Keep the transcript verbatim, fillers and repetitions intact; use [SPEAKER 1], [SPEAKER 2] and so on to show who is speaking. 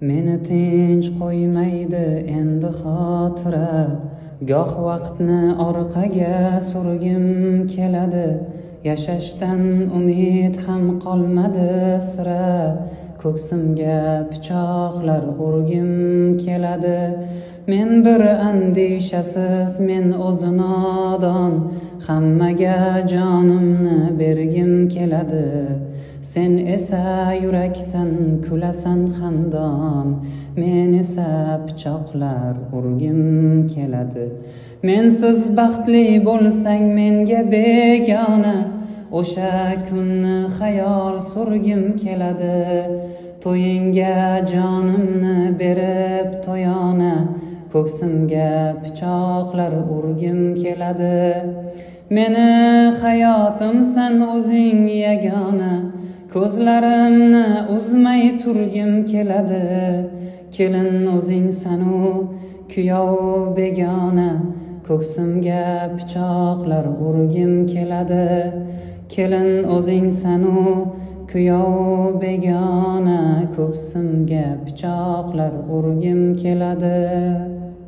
[SPEAKER 1] Meni tinch qo'ymaydi endi xotira, goh vaqtni orqaga surgim keladi. Yashashdan umid ham qolmadi sira, ko'ksimga pichoqlar urgim keladi. Men bir andishasiz, men o'zi nodon, hammaga jonimni bergim keladi. Sen esa yurakdan kulasan xandon, men esa pichoqlar urgim keladi. Mensiz baxtli bo'lsang menga begona, o'sha kunni xayol surgim keladi. To'yingga jonimni berib to'yona, ko'ksimga pichoqlar urgim keladi. Meni hayotimsan o'zing yagona, ko'zlarimni uzmay turgim keladi. Kelin o'zingsanu kuyov begona, ko'ksimga pichoqlar urgim keladi. Kelin o'zingsanu kuyov begona, ko'ksimga pichoqlar urgim keladi.